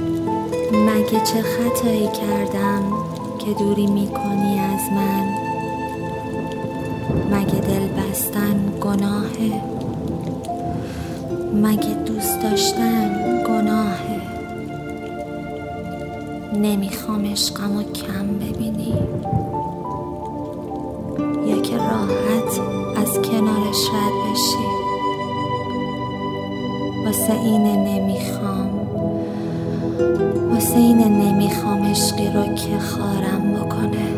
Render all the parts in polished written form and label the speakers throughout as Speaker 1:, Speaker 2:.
Speaker 1: مگه چه خطایی کردم که دوری میکنی از من؟ مگه دل بستن گناهه؟ مگه دوست داشتن گناهه؟ نمیخوام عشقمو کم ببینی یا که راحت از کنارش رد بشی. واسه اینه نمیخوام عشقی رو که خارم بکنه.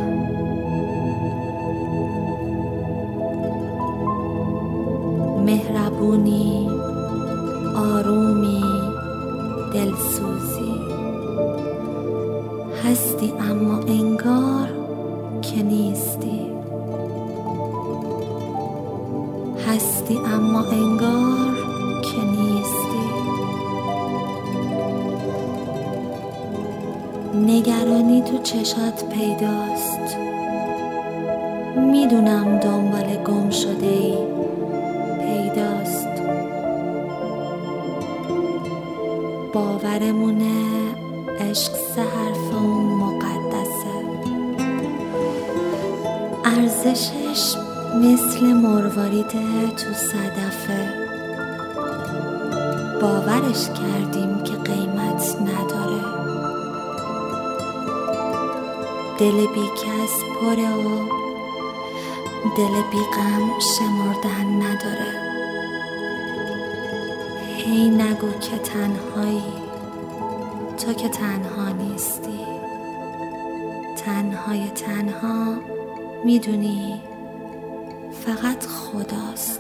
Speaker 1: مهربونی، آرومی، دلسوزی، هستی اما انگار که نیستی. هستی اما انگار که نیستی. نگرانی تو چشات پیداست. میدونم دنبال گم شده ای، پیداست. باورمونه عشق سه حرف اون مقدسه. ارزشش مثل مروارید تو صدفه. باورش کردیم که قیمت نداره. دل بی کس پره و دل بی غم شمردن نداره. هی نگو که تنهایی، تو که تنها نیستی. تنهای تنها میدونی فقط خداست.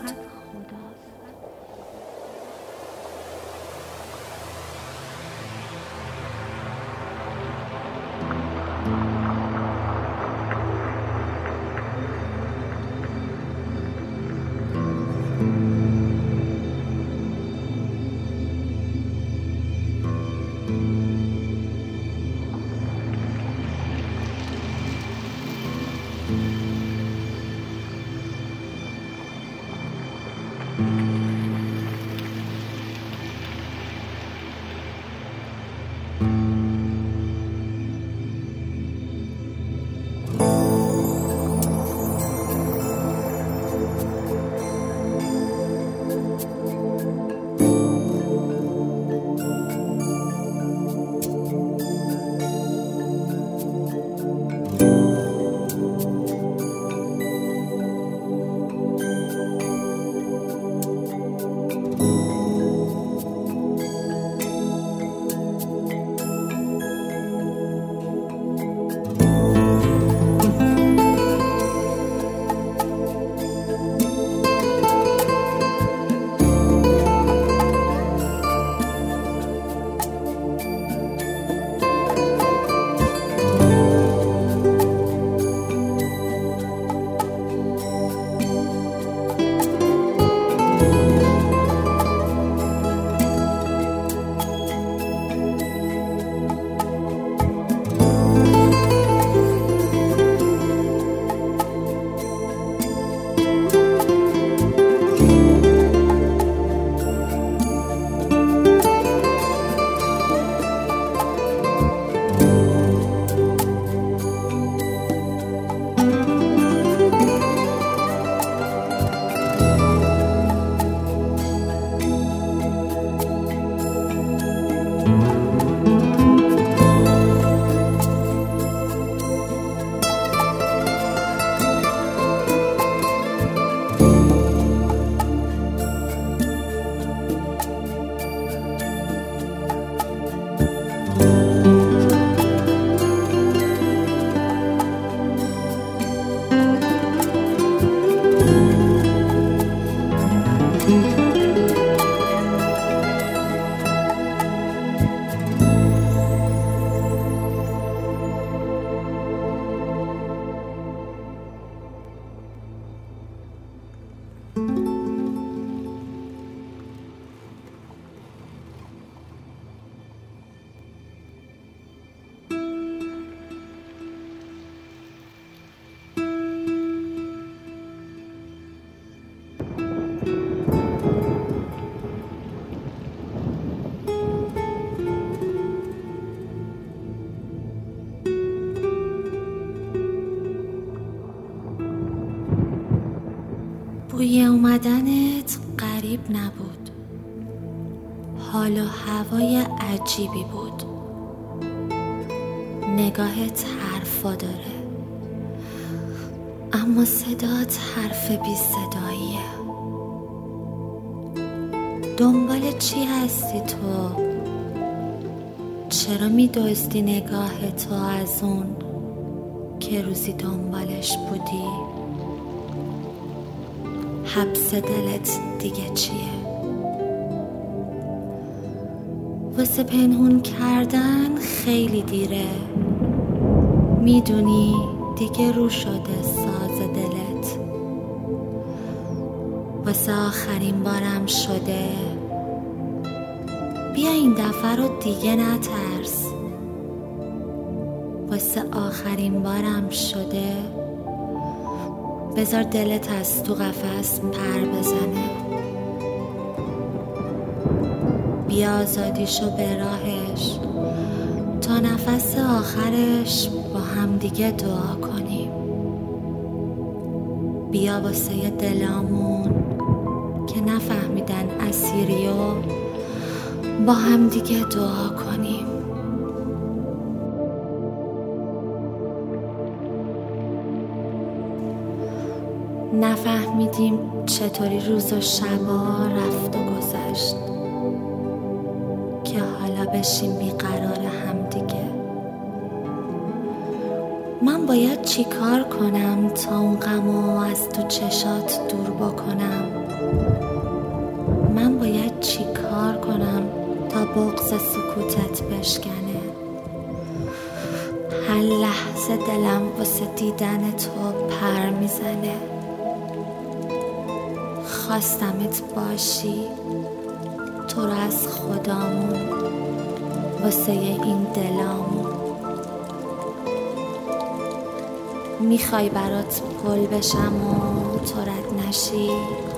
Speaker 1: بوی اومدنت غریب نبود، حال و هوای عجیبی بود. نگاهت حرفا داره، اما صدات حرف بی صداییه. دنبال چی هستی تو؟ چرا می‌دزدی نگاه تو از اون که روزی دنبالش بودی؟ حبس دلت دیگه چیه؟ واسه پنهون کردن خیلی دیره، میدونی دیگه رو شده ساز دلت. واسه آخرین بارم شده، بیا این دفعه رو دیگه نترس. واسه آخرین بارم شده، بذار دلت از تو قفس پر بزنه. بیا آزادیشو به راهش، تا نفس آخرش با هم دیگه دعا کنیم. بیا واسه دلامون که نفهمیدن اسیریو، با هم دیگه دعا کنیم. نفهمیدیم چطوری روز و شبا رفت و گذشت که حالا بشیم بیقرار هم دیگه. من باید چی کار کنم تا اون غمو از تو چشات دور بکنم؟ من باید چی کار کنم تا بغض سکوتت بشکنه؟ هر لحظه دلم واسه دیدن تو پر میزنه. خواستمت باشی، تو رو از خدامون، واسه این دلامون. میخوای برات پل بشم و تو رد نشی؟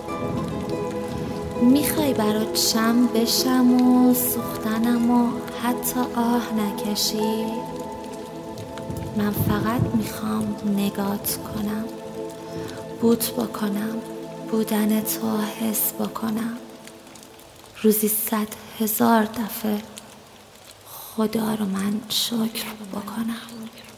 Speaker 1: میخوای برات شم بشم و سوختنم و حتی آه نکشی؟ من فقط میخوام نگات کنم، بوت بکنم، بودن تو حس بکنم. روزی 100,000 دفعه خدا رو من شکر بکنم.